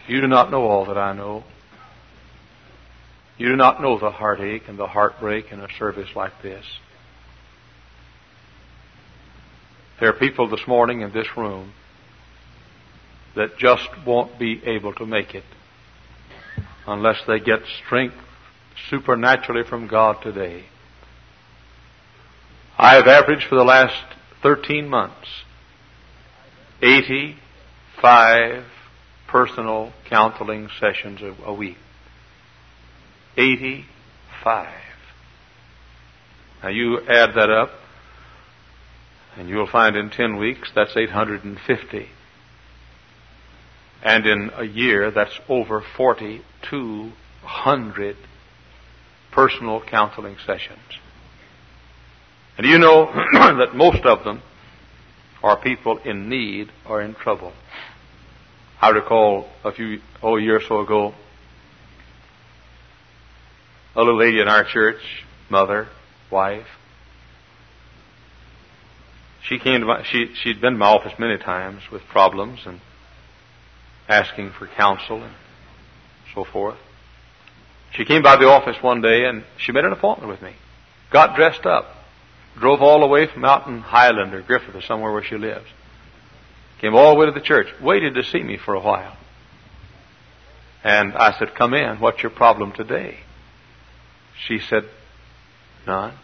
You do not know all that I know. You do not know the heartache and the heartbreak in a service like this. There are people this morning in this room that just won't be able to make it unless they get strength supernaturally from God today. I have averaged for the last 13 months 85 personal counseling sessions a week. 85. Now you add that up, and you'll find in 10 weeks that's 850. And in a year, that's over 4,200 personal counseling sessions. And you know that most of them are people in need or in trouble. I recall a year or so ago, a little lady in our church, mother, wife. She came to she'd been to my office many times with problems and asking for counsel and so forth. She came by the office one day and she made an appointment with me. Got dressed up. Drove all the way from out in Highland or Griffith or somewhere where she lives. Came all the way to the church. Waited to see me for a while. And I said, come in. What's your problem today? She said, none.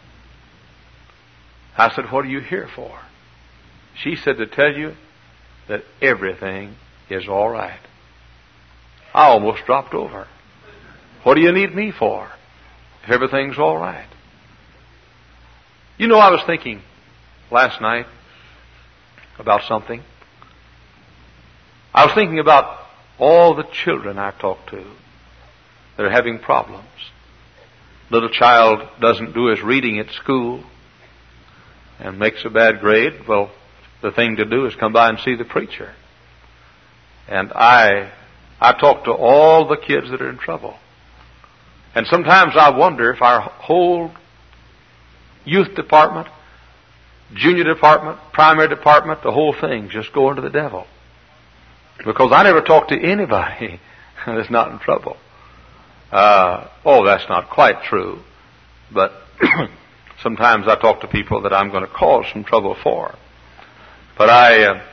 I said, what are you here for? She said, to tell you that everything is all right. I almost dropped over. What do you need me for if everything's all right? You know, I was thinking last night about something. I was thinking about all the children I've talked to that are having problems. Little child doesn't do his reading at school and makes a bad grade. Well, the thing to do is come by and see the preacher. And I talk to all the kids that are in trouble. And sometimes I wonder if our whole youth department, junior department, primary department, the whole thing just going to the devil. Because I never talk to anybody that's not in trouble. That's not quite true. But sometimes I talk to people that I'm going to cause some trouble for. But I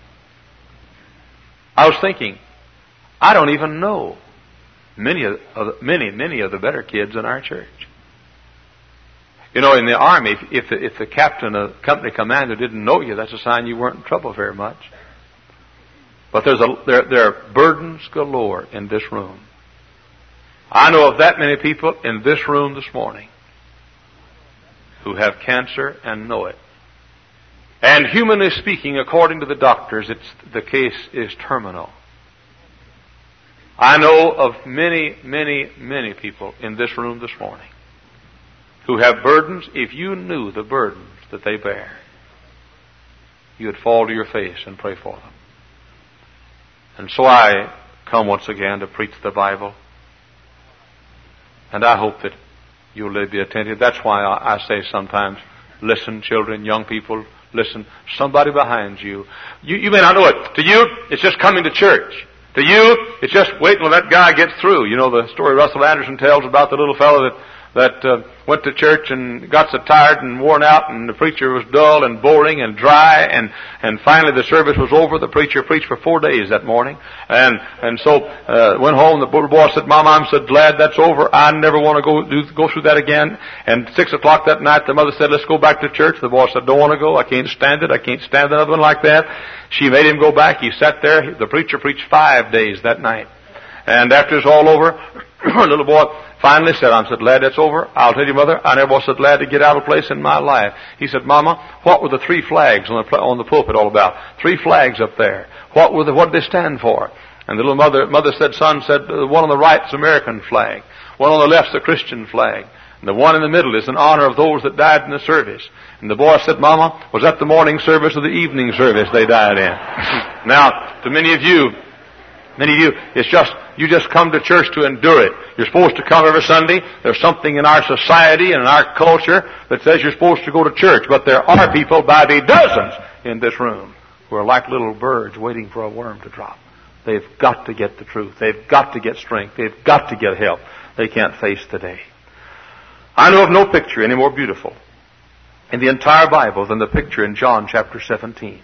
was thinking, I don't even know many of the better kids in our church. You know, in the Army, if the captain or company commander didn't know you, that's a sign you weren't in trouble very much. But there are burdens galore in this room. I know of that many people in this room this morning who have cancer and know it. And humanly speaking, according to the doctors, the case is terminal. I know of many, many, many people in this room this morning who have burdens. If you knew the burdens that they bear, you would fall to your face and pray for them. And so I come once again to preach the Bible. And I hope that you'll be attentive. That's why I say sometimes, listen, children, young people, listen. Somebody behind you. You may not know it. To you, it's just coming to church. To you, it's just waiting till that guy gets through. You know the story Russell Anderson tells about the little fellow that went to church and got so tired and worn out, and the preacher was dull and boring and dry, and finally the service was over. The preacher preached for 4 days that morning, and so went home. The little boy said, "Mom, I'm so glad that's over. I never want to go through that again." And 6 o'clock that night, the mother said, "Let's go back to church." The boy said, "Don't want to go. I can't stand it. I can't stand another one like that." She made him go back. He sat there. The preacher preached 5 days that night, and after it's all over, the little boy finally said, "I'm so glad that's over. I'll tell you, Mother, I never was so glad to get out of a place in my life." He said, "Mama, what were the 3 flags on the pulpit all about? 3 flags up there. What did they stand for?" And the little mother said, "Son, the one on the right is the American flag. One on the left is the Christian flag. And the one in the middle is in honor of those that died in the service." And the boy said, "Mama, was that the morning service or the evening service they died in?" Now, to many of you, it's just, you just come to church to endure it. You're supposed to come every Sunday. There's something in our society and in our culture that says you're supposed to go to church. But there are people by the dozens in this room who are like little birds waiting for a worm to drop. They've got to get the truth. They've got to get strength. They've got to get help they can't face today. I know of no picture any more beautiful in the entire Bible than the picture in John chapter 17.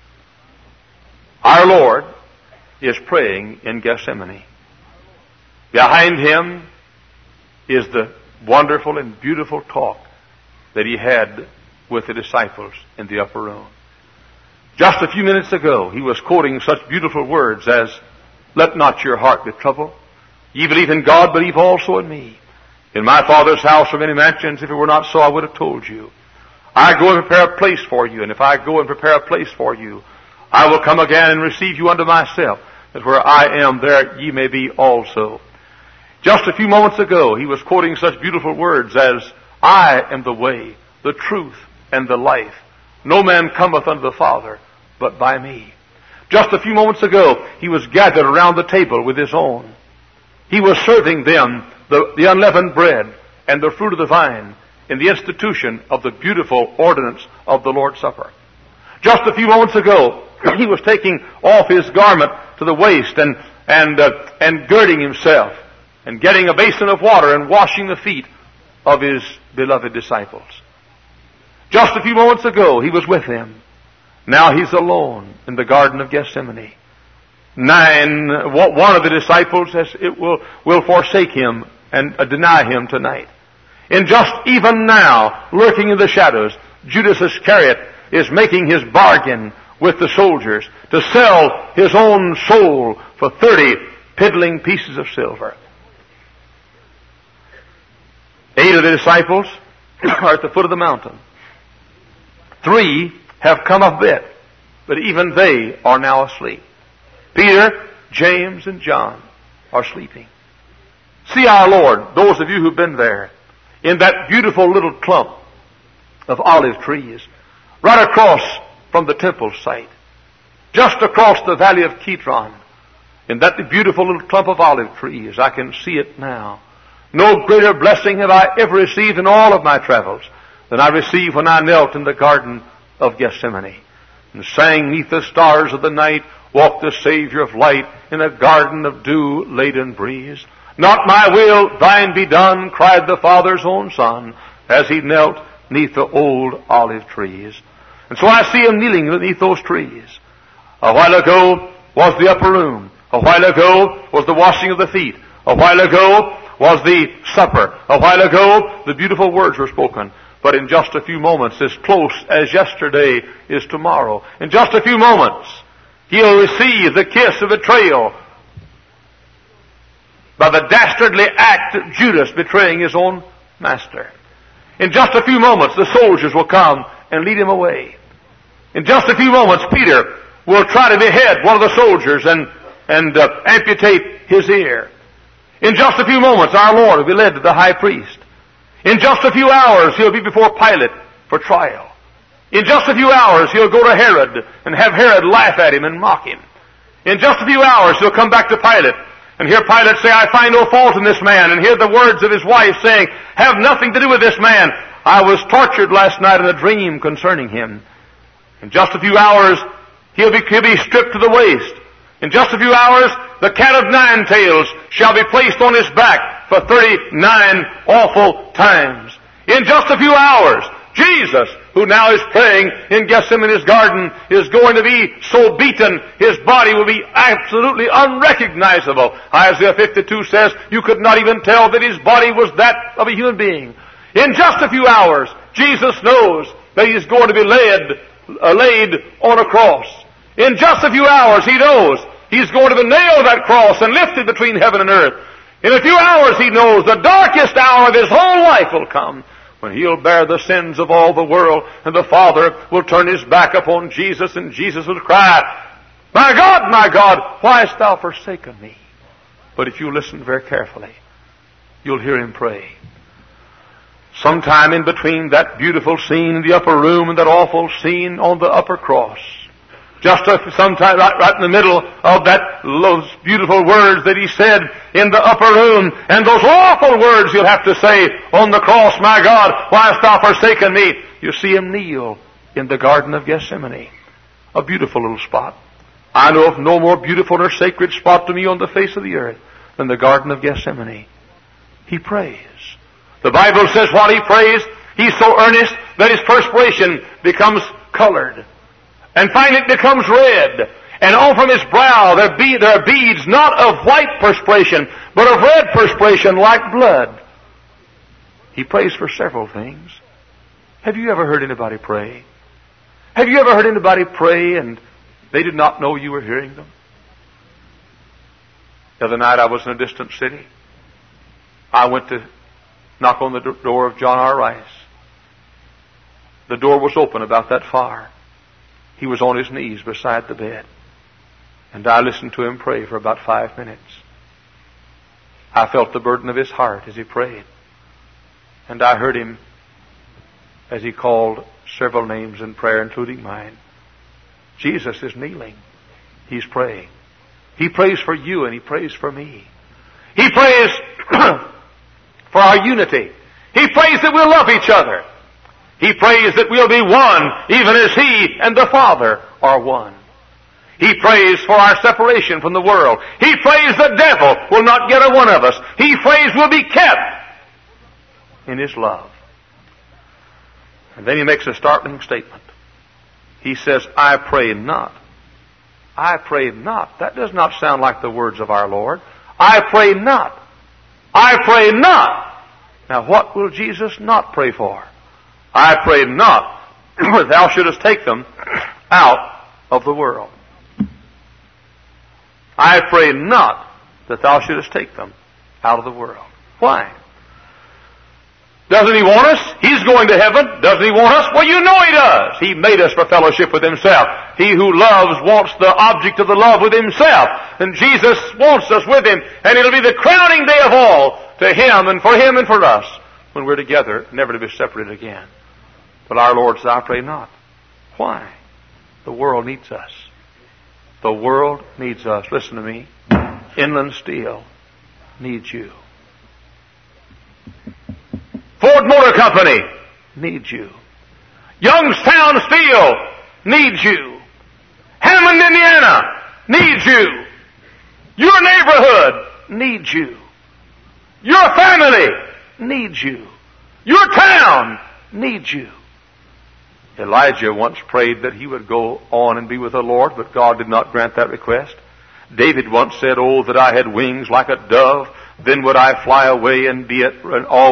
Our Lord is praying in Gethsemane. Behind Him is the wonderful and beautiful talk that He had with the disciples in the upper room. Just a few minutes ago, He was quoting such beautiful words as, "Let not your heart be troubled. Ye believe in God, believe also in me. In my Father's house are many mansions. If it were not so, I would have told you. I go and prepare a place for you, and if I go and prepare a place for you, I will come again and receive you unto myself, that where I am, there ye may be also." Just a few moments ago, He was quoting such beautiful words as, "I am the way, the truth, and the life. No man cometh unto the Father but by me." Just a few moments ago, He was gathered around the table with His own. He was serving them the unleavened bread and the fruit of the vine in the institution of the beautiful ordinance of the Lord's Supper. Just a few moments ago, He was taking off His garment to the waist and girding Himself and getting a basin of water and washing the feet of His beloved disciples. Just a few moments ago, He was with them. Now He's alone in the Garden of Gethsemane. One of the disciples will forsake Him and deny Him tonight. And just even now, lurking in the shadows, Judas Iscariot is making his bargain with the soldiers to sell his own soul for 30 piddling pieces of silver. 8 of the disciples are at the foot of the mountain. 3 have come a bit, but even they are now asleep. Peter, James, and John are sleeping. See our Lord, those of you who've been there, in that beautiful little clump of olive trees, right across from the temple site, just across the valley of Kidron, in that beautiful little clump of olive trees. I can see it now. No greater blessing have I ever received in all of my travels than I received when I knelt in the Garden of Gethsemane and sang 'neath the stars of the night, walked the Savior of light in a garden of dew-laden breeze. Not my will, thine be done, cried the Father's own Son, as He knelt 'neath the old olive trees. And so I see Him kneeling beneath those trees. A while ago was the upper room. A while ago was the washing of the feet. A while ago was the supper. A while ago the beautiful words were spoken. But in just a few moments, as close as yesterday is tomorrow, in just a few moments, He'll receive the kiss of betrayal by the dastardly act of Judas betraying his own master. In just a few moments, the soldiers will come and lead Him away. In just a few moments, Peter will try to behead one of the soldiers and amputate his ear. In just a few moments, our Lord will be led to the high priest. In just a few hours, He'll be before Pilate for trial. In just a few hours, He'll go to Herod and have Herod laugh at Him and mock Him. In just a few hours, He'll come back to Pilate and hear Pilate say, "I find no fault in this man," and hear the words of his wife saying, "Have nothing to do with this man. I was tortured last night in a dream concerning him." In just a few hours, he'll be stripped to the waist. In just a few hours, the cat of 9 tails shall be placed on his back for 39 awful times. In just a few hours, Jesus, who now is praying in Gethsemane's garden, is going to be so beaten, His body will be absolutely unrecognizable. Isaiah 52 says, you could not even tell that His body was that of a human being. In just a few hours, Jesus knows that He is going to be laid on a cross. In just a few hours, He knows He's going to be nailed to that cross and lifted between heaven and earth. In a few hours, He knows the darkest hour of His whole life will come, when He'll bear the sins of all the world, and the Father will turn His back upon Jesus, and Jesus will cry, my God, why hast Thou forsaken me?" But if you listen very carefully, you'll hear Him pray. Sometime in between that beautiful scene in the upper room and that awful scene on the upper cross, sometime right in the middle of those beautiful words that He said in the upper room, and those awful words You'll have to say on the cross, "My God, why hast Thou forsaken me?" You see Him kneel in the Garden of Gethsemane. A beautiful little spot. I know of no more beautiful or sacred spot to me on the face of the earth than the Garden of Gethsemane. He prays. The Bible says while he prays, he's so earnest that his perspiration becomes colored. And finally it becomes red. And all from his brow there are beads not of white perspiration, but of red perspiration like blood. He prays for several things. Have you ever heard anybody pray? Have you ever heard anybody pray and they did not know you were hearing them? The other night I was in a distant city. I went to knock on the door of John R. Rice. The door was open about that far. He was on his knees beside the bed. And I listened to him pray for about 5 minutes. I felt the burden of his heart as he prayed. And I heard him as he called several names in prayer, including mine. Jesus is kneeling. He's praying. He prays for you and he prays for me. He prays for our unity. He prays that we'll love each other. He prays that we'll be one, even as He and the Father are one. He prays for our separation from the world. He prays the devil will not get a one of us. He prays we'll be kept in His love. And then He makes a startling statement. He says, I pray not. I pray not. That does not sound like the words of our Lord. I pray not. I pray not. Now what will Jesus not pray for? I pray not that thou shouldest take them out of the world. I pray not that thou shouldest take them out of the world. Why? Doesn't He want us? He's going to heaven. Doesn't He want us? Well, you know He does. He made us for fellowship with Himself. He who loves wants the object of the love with Himself. And Jesus wants us with Him. And it'll be the crowning day of all to Him and for us when we're together, never to be separated again. But our Lord said, I pray not. Why? The world needs us. The world needs us. Listen to me. Inland Steel needs you. Ford Motor Company needs you. Youngstown Steel needs you. Hammond, Indiana needs you. Your neighborhood needs you. Your family needs you. Your town needs you. Elijah once prayed that he would go on and be with the Lord, but God did not grant that request. David once said, oh, that I had wings like a dove, then would I fly away and be at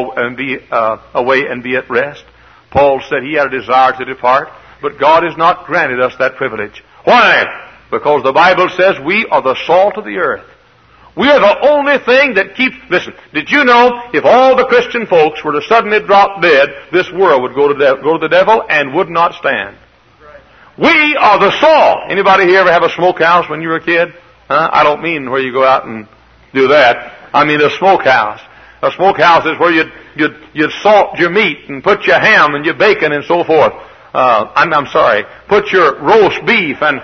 rest. Paul said he had a desire to depart, but God has not granted us that privilege. Why? Because the Bible says we are the salt of the earth. We are the only thing that keeps... Listen, did you know if all the Christian folks were to suddenly drop dead, this world would go to the devil and would not stand? We are the salt. Anybody here ever have a smokehouse when you were a kid? I don't mean where you go out and do that. I mean a smokehouse. A smokehouse is where you'd salt your meat and put your ham and your bacon and so forth. I'm sorry. Put your roast beef and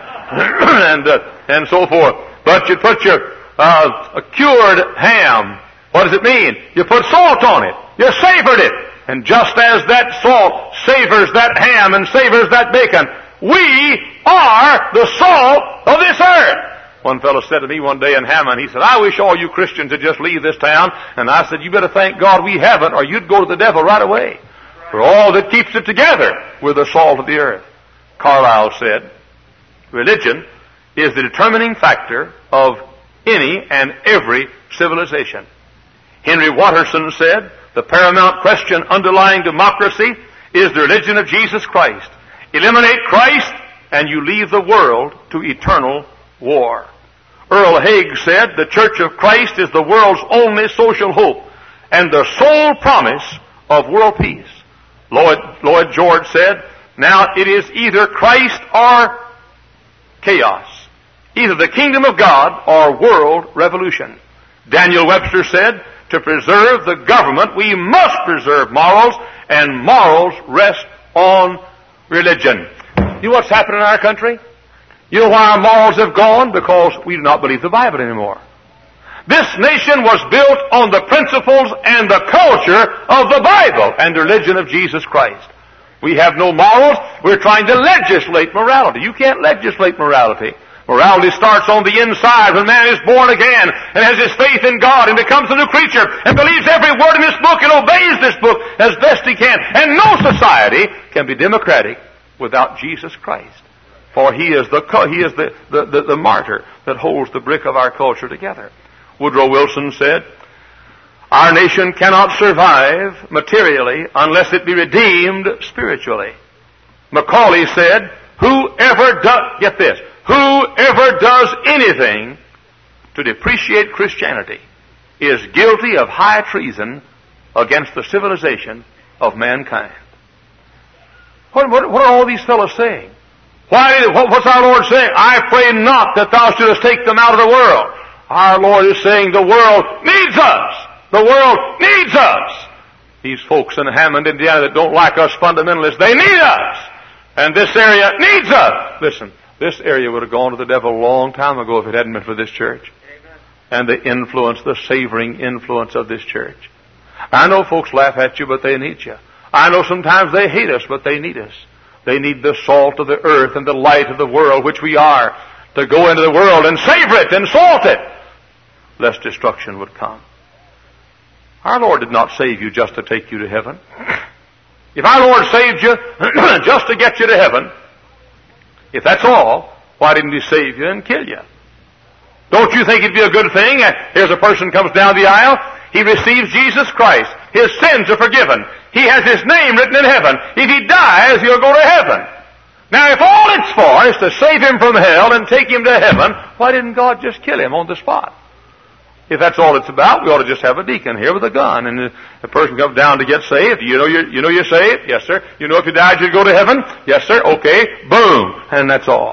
and so forth. But you put your a cured ham. What does it mean? You put salt on it. You savored it. And just as that salt savors that ham and savors that bacon, we are the salt of this earth. One fellow said to me one day in Hammond, he said, I wish all you Christians would just leave this town. And I said, you better thank God we haven't, or you'd go to the devil right away. For all that keeps it together, we're the salt of the earth. Carlyle said, religion is the determining factor of any and every civilization. Henry Watterson said, the paramount question underlying democracy is the religion of Jesus Christ. Eliminate Christ and you leave the world to eternal war. Earl Haig said, the Church of Christ is the world's only social hope and the sole promise of world peace. Lloyd George said, now it is either Christ or chaos. Either the kingdom of God or world revolution. Daniel Webster said, to preserve the government, we must preserve morals, and morals rest on religion. You know what's happened in our country? You know why our morals have gone? Because we do not believe the Bible anymore. This nation was built on the principles and the culture of the Bible and the religion of Jesus Christ. We have no morals. We're trying to legislate morality. You can't legislate morality. Morality starts on the inside when man is born again and has his faith in God and becomes a new creature and believes every word in this book and obeys this book as best he can. And no society can be democratic without Jesus Christ. For he is the martyr that holds the brick of our culture together. Woodrow Wilson said, "Our nation cannot survive materially unless it be redeemed spiritually." Macaulay said, whoever does anything to depreciate Christianity is guilty of high treason against the civilization of mankind. What are all these fellows saying? What's our Lord saying? I pray not that thou shouldest take them out of the world. Our Lord is saying the world needs us. The world needs us. These folks in Hammond, Indiana that don't like us fundamentalists, they need us. And this area needs us. Listen, this area would have gone to the devil a long time ago if it hadn't been for this church. Amen. And the influence, the savoring influence of this church. I know folks laugh at you, but they need you. I know sometimes they hate us, but they need us. They need the salt of the earth and the light of the world, which we are, to go into the world and savor it and salt it, lest destruction would come. Our Lord did not save you just to take you to heaven. If our Lord saved you just to get you to heaven, if that's all, why didn't He save you and kill you? Don't you think it'd be a good thing? Here's a person comes down the aisle. He receives Jesus Christ. His sins are forgiven. He has his name written in heaven. If he dies, he'll go to heaven. Now, if all it's for is to save him from hell and take him to heaven, why didn't God just kill him on the spot? If that's all it's about, we ought to just have a deacon here with a gun, and the person comes down to get saved. You know you're saved? Yes, sir. You know if you died you'd go to heaven? Yes, sir. Okay. Boom. And that's all.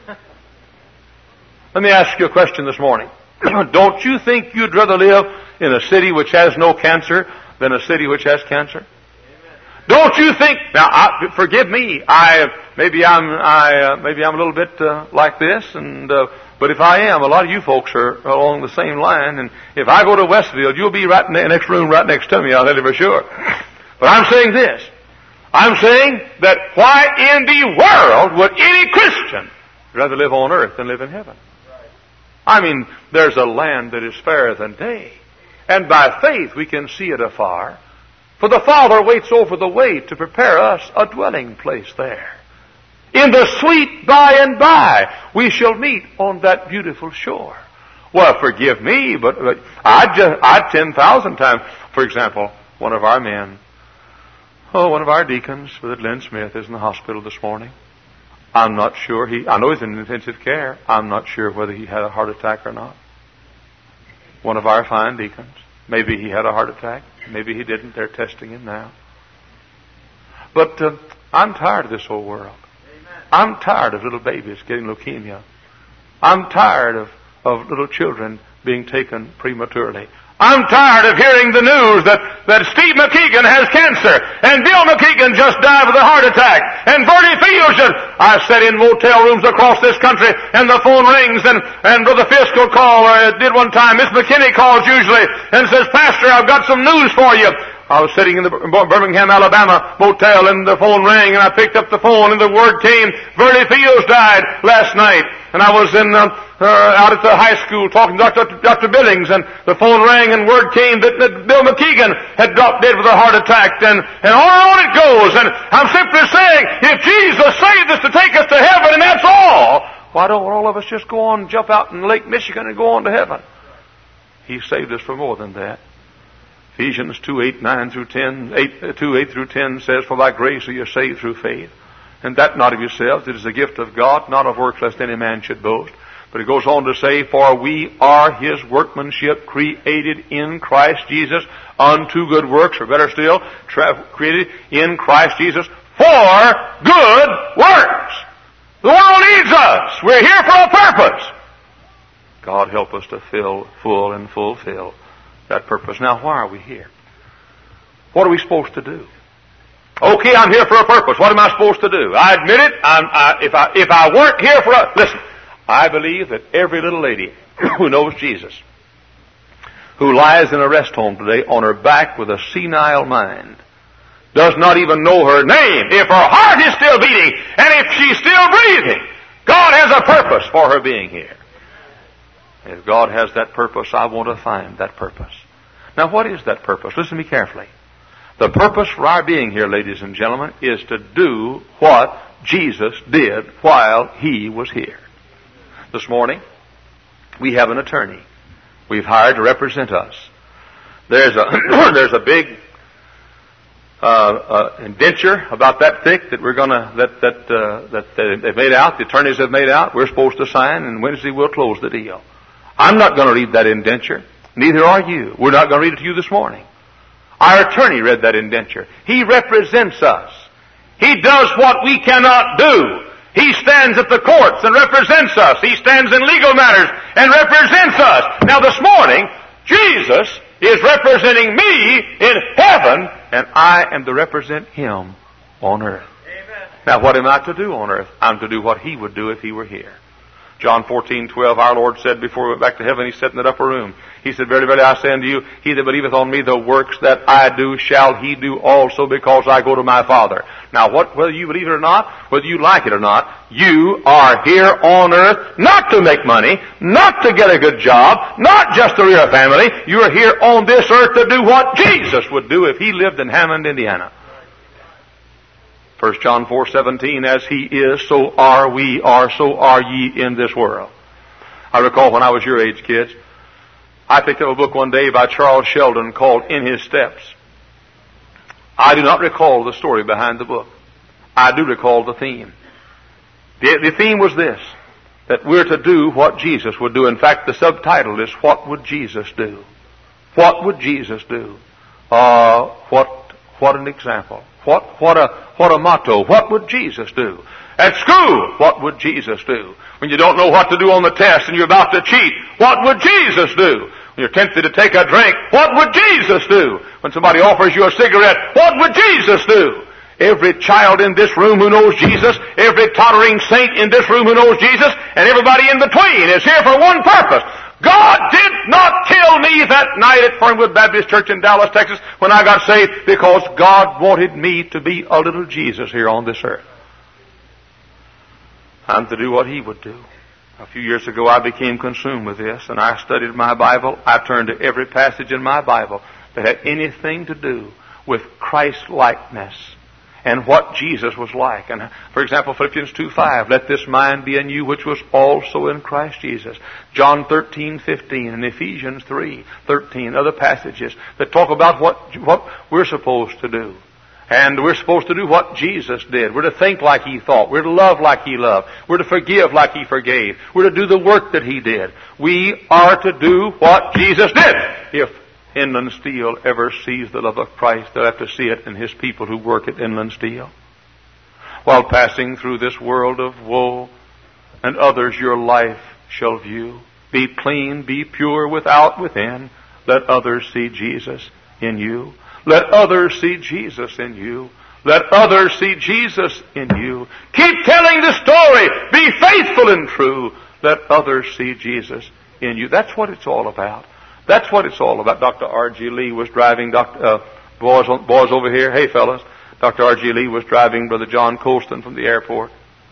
Let me ask you a question this morning. Don't you think you'd rather live in a city which has no cancer than a city which has cancer? Don't you think? Now, forgive me. Maybe I'm a little bit like this, but if I am, a lot of you folks are along the same line. And if I go to Westfield, you'll be right in the next room, right next to me. I'll tell you for sure. But I'm saying this. I'm saying that why in the world would any Christian rather live on earth than live in heaven? I mean, there's a land that is fairer than day, and by faith we can see it afar. For the Father waits over the way to prepare us a dwelling place there. In the sweet by and by we shall meet on that beautiful shore. Well, forgive me, but I'd 10,000 times. For example, one of our deacons, Brother Glenn Smith, is in the hospital this morning. I'm not sure I know he's in intensive care. I'm not sure whether he had a heart attack or not. One of our fine deacons. Maybe he had a heart attack. Maybe he didn't. They're testing him now. But I'm tired of this whole world. I'm tired of little babies getting leukemia. I'm tired of little children being taken prematurely. I'm tired of hearing the news that Steve McKeegan has cancer, and Bill McKeegan just died with a heart attack, and Bertie Fields. I sat in motel rooms across this country, and the phone rings, and Brother Fisk will call, or it did one time. Miss McKinney calls usually, and says, Pastor, I've got some news for you. I was sitting in the Birmingham, Alabama motel, and the phone rang, and I picked up the phone, and the word came, Bertie Fields died last night. And I was out at the high school talking to Dr. Billings, and the phone rang, and word came that Bill McKeegan had dropped dead with a heart attack, and on it goes. And I'm simply saying, if Jesus saved us to take us to heaven, and that's all, why don't all of us just go on and jump out in Lake Michigan and go on to heaven? He saved us for more than that. Ephesians 2:8 through 10 says, For by grace are you saved through faith, and that not of yourselves, it is a gift of God, not of works, lest any man should boast. But it goes on to say, For we are His workmanship, created in Christ Jesus unto good works, or better still, created in Christ Jesus for good works. The world needs us. We're here for a purpose. God help us to full and fulfill that purpose. Now, why are we here? What are we supposed to do? Okay, I'm here for a purpose. What am I supposed to do? I admit it. If I weren't here for a... Listen, I believe that every little lady who knows Jesus, who lies in a rest home today on her back with a senile mind, does not even know her name. If her heart is still beating, and if she's still breathing, God has a purpose for her being here. If God has that purpose, I want to find that purpose. Now, what is that purpose? Listen to me carefully. The purpose for our being here, ladies and gentlemen, is to do what Jesus did while He was here. This morning, we have an attorney we've hired to represent us. There's a big indenture about that thick that we're gonna that they've made out. The attorneys have made out. We're supposed to sign, and Wednesday we'll close the deal. I'm not going to read that indenture. Neither are you. We're not going to read it to you this morning. Our attorney read that indenture. He represents us. He does what we cannot do. He stands at the courts and represents us. He stands in legal matters and represents us. Now this morning, Jesus is representing me in heaven, and I am to represent Him on earth. Amen. Now what am I to do on earth? I'm to do what He would do if He were here. John 14:12, our Lord said before He went back to heaven, He sat in that upper room. He said, Verily, verily, I say unto you, he that believeth on me, the works that I do shall he do also, because I go to my Father. Now, whether you believe it or not, whether you like it or not, you are here on earth not to make money, not to get a good job, not just to rear a family. You are here on this earth to do what Jesus would do if He lived in Hammond, Indiana. 1 John 4:17, as He is, so are we, so are ye in this world. I recall when I was your age, kids, I picked up a book one day by Charles Sheldon called In His Steps. I do not recall the story behind the book. I do recall the theme. The theme was this, that we're to do what Jesus would do. In fact, the subtitle is, What Would Jesus Do? What would Jesus do? What an example. What a motto. What would Jesus do? At school, what would Jesus do? When you don't know what to do on the test and you're about to cheat, what would Jesus do? When you're tempted to take a drink, what would Jesus do? When somebody offers you a cigarette, what would Jesus do? Every child in this room who knows Jesus, every tottering saint in this room who knows Jesus, and everybody in between is here for one purpose. God did not kill me that night at Fernwood Baptist Church in Dallas, Texas, when I got saved, because God wanted me to be a little Jesus here on this earth. I'm to do what He would do. A few years ago, I became consumed with this, and I studied my Bible. I turned to every passage in my Bible that had anything to do with Christ-likeness and what Jesus was like. And, for example, Philippians 2:5, let this mind be in you which was also in Christ Jesus. John 13:15 and Ephesians 3:13, other passages that talk about what we're supposed to do. And we're supposed to do what Jesus did. We're to think like He thought. We're to love like He loved. We're to forgive like He forgave. We're to do the work that He did. We are to do what Jesus did. If Inland Steel ever sees the love of Christ, they'll have to see it in His people who work at Inland Steel. While passing through this world of woe, and others your life shall view. Be clean, be pure without, within. Let others see Jesus in you. Let others see Jesus in you. Let others see Jesus in you. Keep telling the story. Be faithful and true. Let others see Jesus in you. That's what it's all about. That's what it's all about. Dr. R.G. Lee was driving, boys over here. Hey, fellas. Dr. R.G. Lee was driving Brother John Colston from the airport.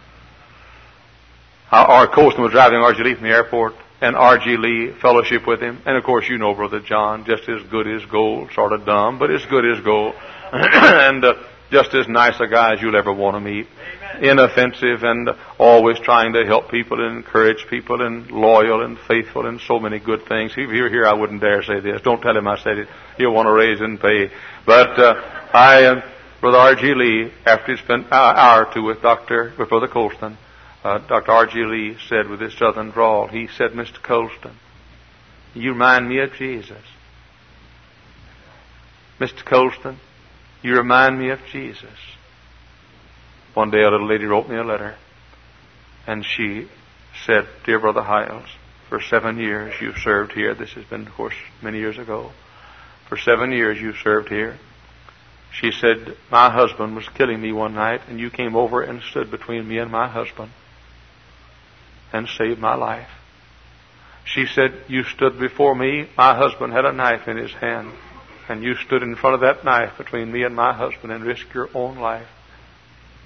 Colston was driving R.G. Lee from the airport, and R.G. Lee fellowship with him. And of course, you know Brother John, just as good as gold, sort of dumb, but as good as gold. And just as nice a guy as you'll ever want to meet. Amen. Inoffensive and always trying to help people and encourage people and loyal and faithful and so many good things. If you were here, I wouldn't dare say this. Don't tell him I said it. He'll want to raise and pay. But Brother R.G. Lee, after he spent an hour or two with Brother Colston, Dr. R.G. Lee said with his southern drawl, he said, Mr. Colston, you remind me of Jesus. Mr. Colston, you remind me of Jesus. One day a little lady wrote me a letter, and she said, Dear Brother Hiles, for 7 years you've served here. This has been, of course, many years ago. For 7 years you've served here. She said, my husband was killing me one night, and you came over and stood between me and my husband and saved my life. She said, you stood before me. My husband had a knife in his hand, and you stood in front of that knife between me and my husband and risked your own life.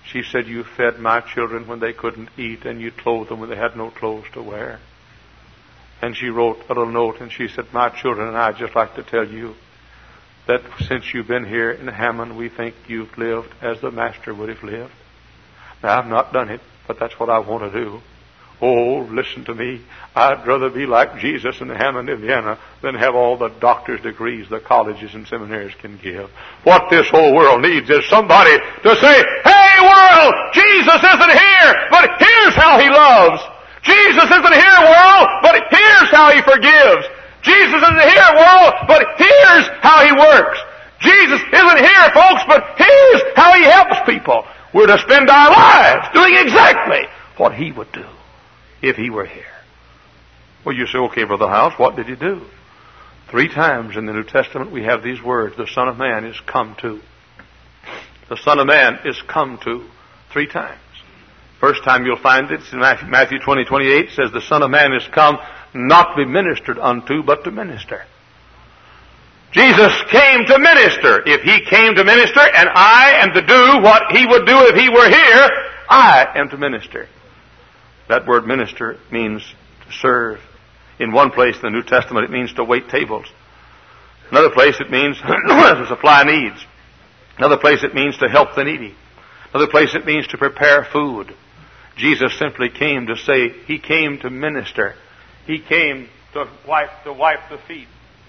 She said, you fed my children when they couldn't eat, and you clothed them when they had no clothes to wear. And she wrote a little note, and she said, my children and I just like to tell you that since you've been here in Hammond, we think you've lived as the Master would have lived. Now, I've not done it, but that's what I want to do. Oh, listen to me. I'd rather be like Jesus in Hammond, Indiana, than have all the doctor's degrees the colleges and seminaries can give. What this whole world needs is somebody to say, hey world, Jesus isn't here, but here's how He loves. Jesus isn't here, world, but here's how He forgives. Jesus isn't here, world, but here's how He works. Jesus isn't here, folks, but here's how He helps people. We're to spend our lives doing exactly what He would do if He were here. Well, you say, okay, Brother House, what did He do? 3 times in the New Testament we have these words, the Son of Man is come to. The Son of Man is come to 3 times. First time you'll find it in Matthew 20:28 says, the Son of Man is come not to be ministered unto, but to minister. Jesus came to minister. If He came to minister, and I am to do what He would do if He were here, I am to minister. That word minister means to serve. In one place in the New Testament it means to wait tables. Another place it means to supply needs. Another place it means to help the needy. Another place it means to prepare food. Jesus simply came to say, He came to minister. He came to wipe the feet.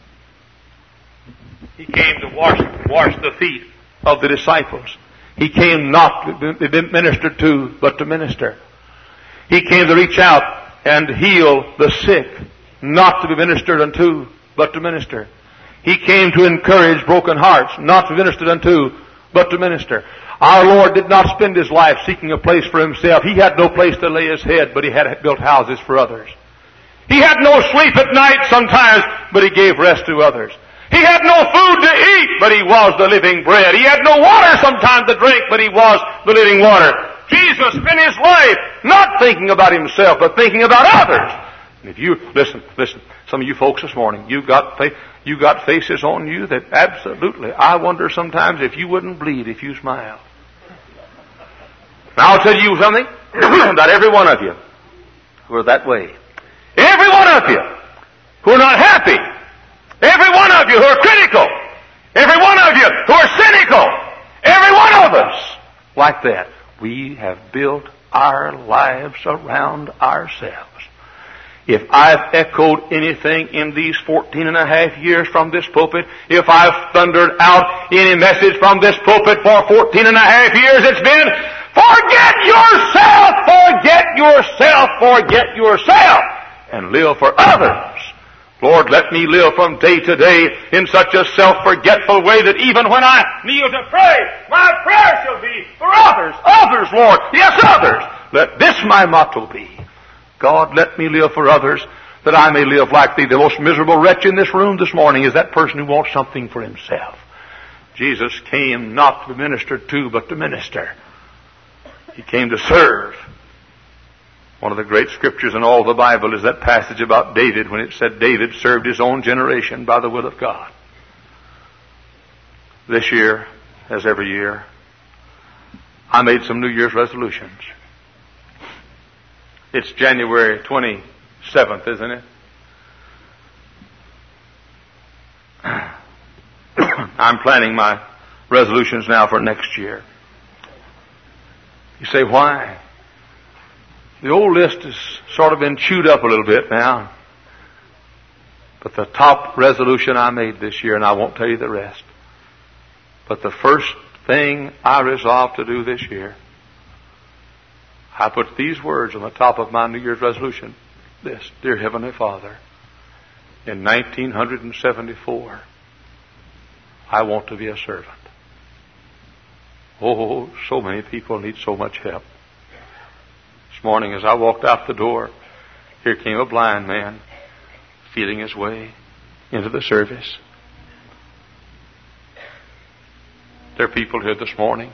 He came to wash the feet of the disciples. He came not to be ministered to, but to minister. He came to reach out and heal the sick, not to be ministered unto, but to minister. He came to encourage broken hearts, not to be ministered unto, but to minister. Our Lord did not spend His life seeking a place for Himself. He had no place to lay His head, but He had built houses for others. He had no sleep at night sometimes, but He gave rest to others. He had no food to eat, but He was the living bread. He had no water sometimes to drink, but He was the living water. Jesus spent His life not thinking about Himself, but thinking about others. And if you, listen, some of you folks this morning, you got faces on you that absolutely, I wonder sometimes if you wouldn't bleed if you smiled. Now I'll tell you something about every one of you who are that way. Every one of you who are not happy. Every one of you who are critical. Every one of you who are cynical. Every one of us like that. We have built our lives around ourselves. If I've echoed anything in these 14 and a half years from this pulpit, if I've thundered out any message from this pulpit for 14 and a half years, it's been, forget yourself, forget yourself, forget yourself, and live for others. Lord, let me live from day to day in such a self-forgetful way that even when I kneel to pray, my prayer shall be for others. Others, Lord. Yes, others. Let this my motto be. God, let me live for others that I may live like Thee. The most miserable wretch in this room this morning is that person who wants something for himself. Jesus came not to be ministered to, but to minister. He came to serve. One of the great scriptures in all the Bible is that passage about David when it said David served his own generation by the will of God. This year, as every year, I made some New Year's resolutions. It's January 27th, isn't it? I'm planning my resolutions now for next year. You say, why? The old list has sort of been chewed up a little bit now. But the top resolution I made this year, and I won't tell you the rest. But the first thing I resolved to do this year, I put these words on the top of my New Year's resolution list. Dear Heavenly Father, in 1974, I want to be a servant. Oh, so many people need so much help. This morning as I walked out the door, here came a blind man feeling his way into the service. There are people here this morning.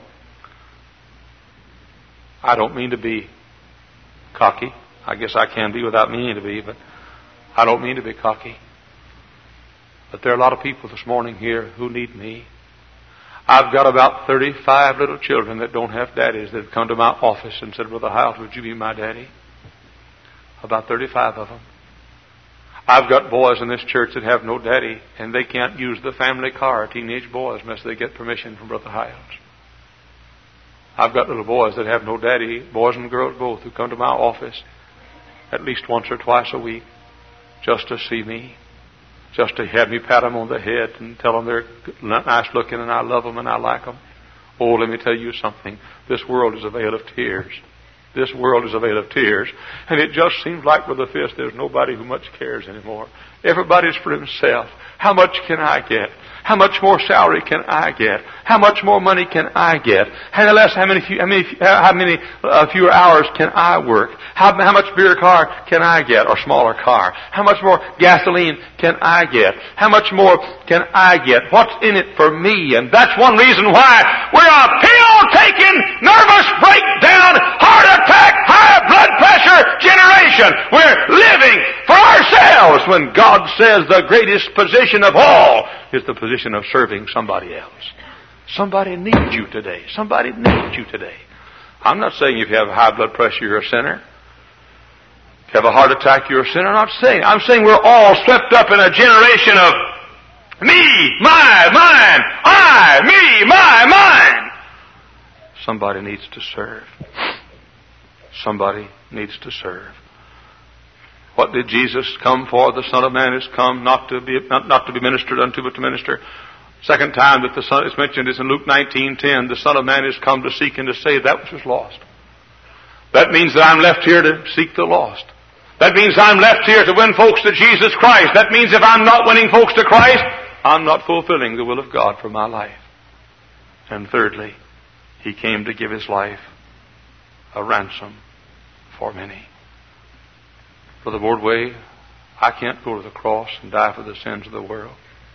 I don't mean to be cocky. I guess I can be without meaning to be, but I don't mean to be cocky. But there are a lot of people this morning here who need me. I've got about 35 little children that don't have daddies that have come to my office and said, Brother Hyles, would you be my daddy? About 35 of them. I've got boys in this church that have no daddy, and they can't use the family car, teenage boys, unless they get permission from Brother Hyles. I've got little boys that have no daddy, boys and girls both, who come to my office at least once or twice a week just to see me, just to have me pat them on the head and tell them they're nice looking and I love them and I like them. Oh, let me tell you something. This world is a vale of tears. This world is a vale of tears. And it just seems like, Brother Fisk, there's nobody who much cares anymore. Everybody's for himself. How much can I get? How much more salary can I get? How much more money can I get? How many fewer hours can I work? How much bigger car can I get, or smaller car? How much more gasoline can I get? How much more can I get? What's in it for me? And that's one reason why we're a pill-taking, nervous breakdown, heart attack, high blood pressure generation. We're living for ourselves when God says the greatest position of all is the position of serving somebody else. Somebody needs you today. Somebody needs you today. I'm not saying if you have high blood pressure, you're a sinner. If you have a heart attack, you're a sinner. I'm saying we're all swept up in a generation of me, my, mine, I, me, my, mine. Somebody needs to serve. Somebody needs to serve. What did Jesus come for? The Son of Man has come not to be ministered unto, but to minister. Second time that the Son is mentioned is in Luke 19:10. The Son of Man has come to seek and to save that which was lost. That means that I'm left here to seek the lost. That means I'm left here to win folks to Jesus Christ. That means if I'm not winning folks to Christ, I'm not fulfilling the will of God for my life. And thirdly, He came to give His life a ransom for many. Brother Wardway, I can't go to the cross and die for the sins of the world.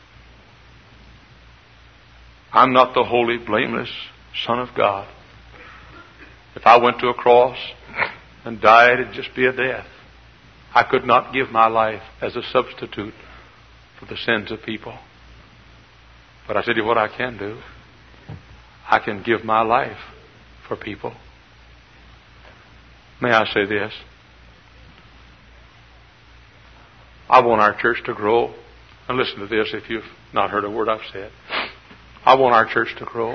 I'm not the holy, blameless Son of God. If I went to a cross and died, it'd just be a death. I could not give my life as a substitute for the sins of people. But I tell you what I can do. I can give my life for people. May I say this? I want our church to grow. And listen to this if you've not heard a word I've said. I want our church to grow.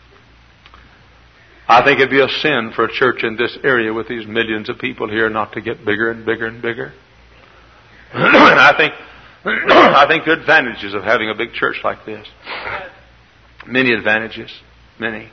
I think it'd be a sin for a church in this area with these millions of people here not to get bigger and bigger and bigger. And I think there are advantages of having a big church like this. Many advantages. Many.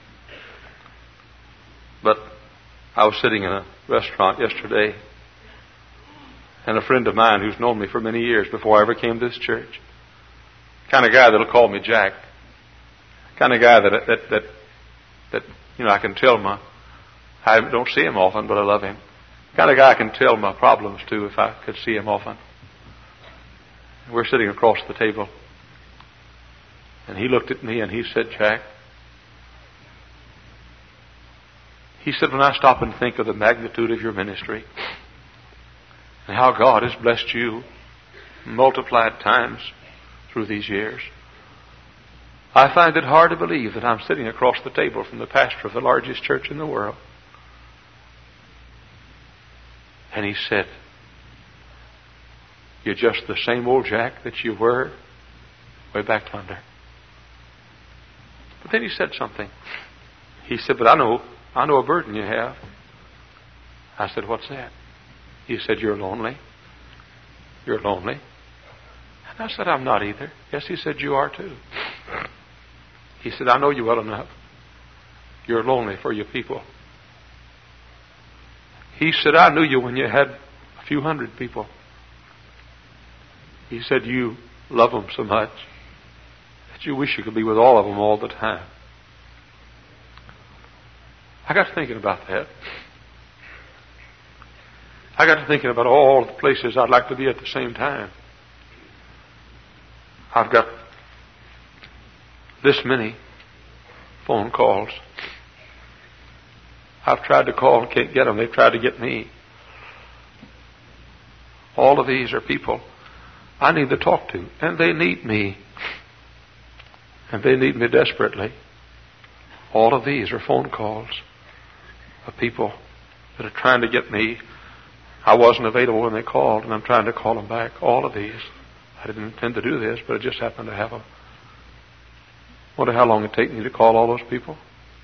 But I was sitting in a restaurant yesterday, and a friend of mine who's known me for many years before I ever came to this church, kind of guy that'll call me Jack, kind of guy that I can tell I don't see him often, but I love him. Kind of guy I can tell my problems to if I could see him often. We're sitting across the table, and he looked at me and he said, Jack, he said, when I stop and think of the magnitude of your ministry and how God has blessed you multiplied times through these years, I find it hard to believe that I'm sitting across the table from the pastor of the largest church in the world. And he said, you're just the same old Jack that you were way back yonder. But then he said something. He said, but I know a burden you have. I said, what's that? He said, you're lonely. You're lonely. And I said, I'm not either. Yes, he said, you are too. He said, I know you well enough. You're lonely for your people. He said, I knew you when you had a few hundred people. He said, you love them so much that you wish you could be with all of them all the time. I got to thinking about that. I got to thinking about all the places I'd like to be at the same time. I've got this many phone calls. I've tried to call and can't get them. They've tried to get me. All of these are people I need to talk to, and they need me. And they need me desperately. All of these are phone calls of people that are trying to get me. I wasn't available when they called, and I'm trying to call them back. All of these. I didn't intend to do this, but I just happened to have them. Wonder how long it'd take me to call all those people.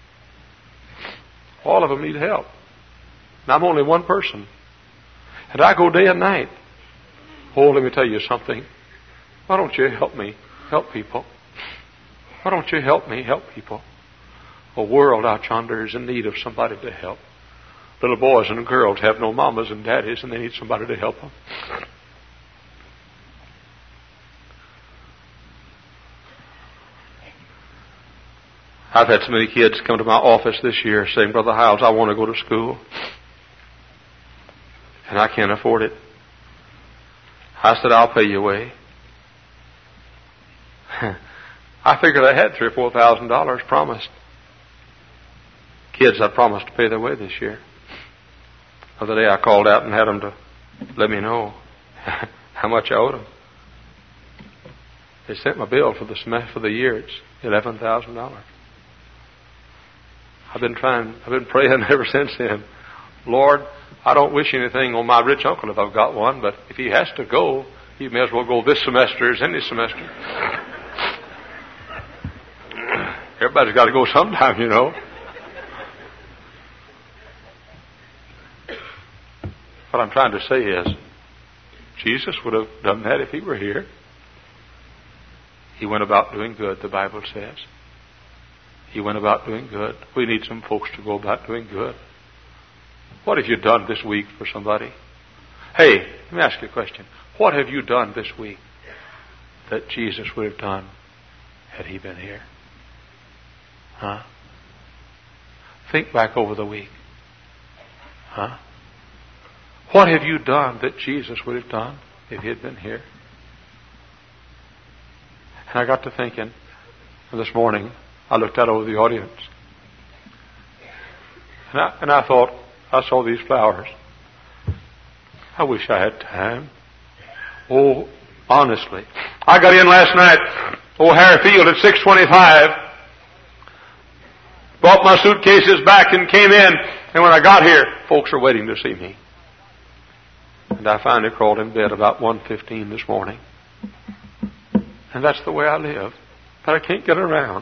All of them need help. And I'm only one person. And I go day and night. Oh, let me tell you something. Why don't you help me help people? Why don't you help me help people? A world out yonder is in need of somebody to help. Little boys and girls have no mamas and daddies, and they need somebody to help them. I've had so many kids come to my office this year saying, Brother Hiles, I want to go to school, and I can't afford it. I said, I'll pay your way. I figured I had $3,000 or $4,000 promised. Kids I promised to pay their way this year. The other day I called out and had them to let me know how much I owed them. They sent my bill for the semester for the year. It's $11,000. I've been praying ever since then. Lord, I don't wish anything on my rich uncle if I've got one, but if he has to go, he may as well go this semester as any semester. Everybody's got to go sometime, you know. What I'm trying to say is, Jesus would have done that if he were here. He went about doing good, the Bible says. He went about doing good. We need some folks to go about doing good. What have you done this week for somebody? Hey, let me ask you a question. What have you done this week that Jesus would have done had he been here? Huh? Think back over the week. Huh? What have you done that Jesus would have done if he had been here? And I got to thinking, this morning, I looked out over the audience. And I thought, I saw these flowers. I wish I had time. Oh, honestly. I got in last night, O'Hare Field at 6:25. Brought my suitcases back and came in. And when I got here, folks are waiting to see me. And I finally crawled in bed about 1:15 this morning. And that's the way I live. But I can't get around.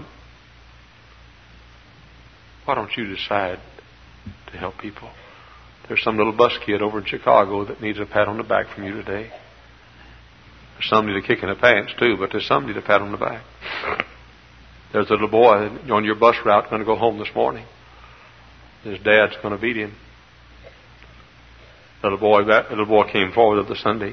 Why don't you decide to help people? There's some little bus kid over in Chicago that needs a pat on the back from you today. There's some need a kick in the pants too, but there's some need a pat on the back. There's a little boy on your bus route going to go home this morning. His dad's going to beat him. Little boy came forward of the Sunday.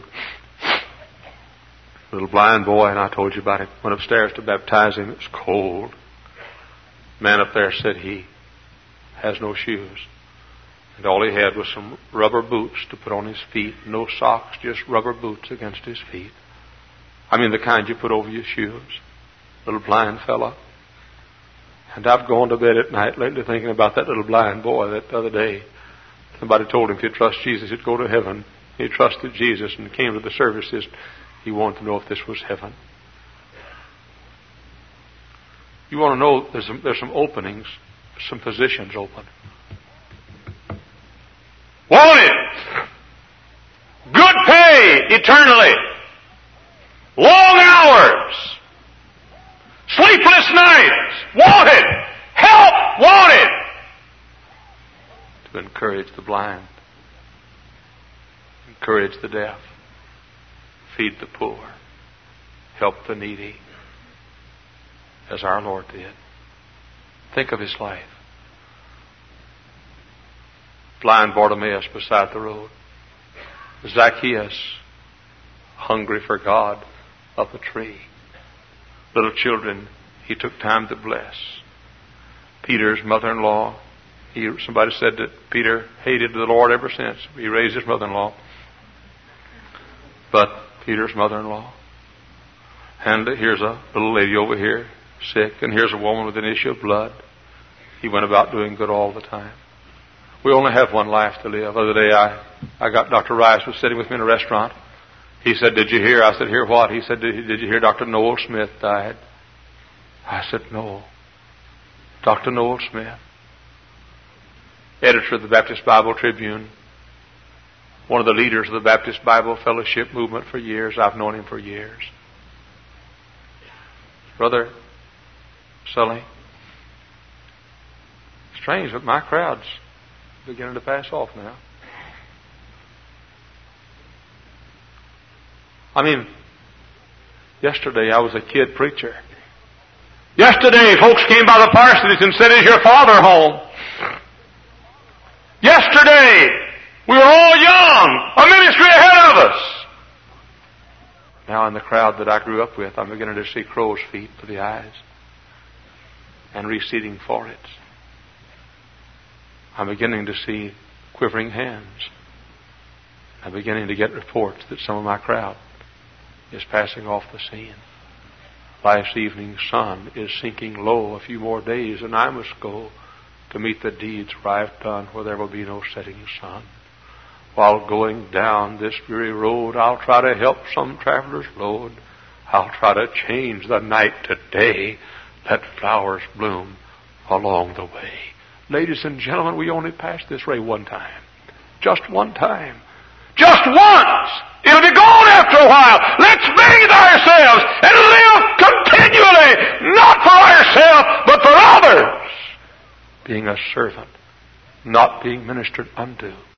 Little blind boy, and I told you about it. Went upstairs to baptize him. It was cold. Man up there said he has no shoes. And all he had was some rubber boots to put on his feet. No socks, just rubber boots against his feet. I mean the kind you put over your shoes. Little blind fella. And I've gone to bed at night lately thinking about that little blind boy that other day. Somebody told him if he'd trust Jesus, he'd go to heaven. He trusted Jesus and came to the services. He wanted to know if this was heaven. You want to know there's some openings, some positions open. Wanted! Good pay eternally. Long hours. Sleepless nights. Wanted! Help! Wanted! To encourage the blind. Encourage the deaf. Feed the poor. Help the needy. As our Lord did. Think of his life. Blind Bartimaeus beside the road. Zacchaeus, hungry for God, up a tree. Little children, he took time to bless. Peter's mother-in-law, somebody said that Peter hated the Lord ever since he raised his mother-in-law. But Peter's mother-in-law. And here's a little lady over here, sick, and here's a woman with an issue of blood. He went about doing good all the time. We only have one life to live. The other day I got Dr. Rice was sitting with me in a restaurant. He said, "Did you hear?" I said, "Hear what?" He said, "Did you hear Dr. Noel Smith died?" I said, "No." Dr. Noel Smith, editor of the Baptist Bible Tribune, one of the leaders of the Baptist Bible Fellowship movement for years. I've known him for years. Brother Sully, strange, but my crowd's beginning to pass off now. Yesterday I was a kid preacher. Yesterday folks came by the parsonage and said, "Is your father home?" Yesterday we were all young, a ministry ahead of us. Now in the crowd that I grew up with, I'm beginning to see crow's feet for the eyes and receding foreheads. I'm beginning to see quivering hands. I'm beginning to get reports that some of my crowd is passing off the scene. Life's evening sun is sinking low. A few more days and I must go to meet the deeds where I've done, where there will be no setting sun. While going down this dreary road, I'll try to help some traveler's load. I'll try to change the night to day. Let flowers bloom along the way. Ladies and gentlemen, we only pass this way one time. Just one time. Just once! It'll be gone after a while. Let's bathe ourselves and live continually, not for ourselves, but for others. Being a servant, not being ministered unto.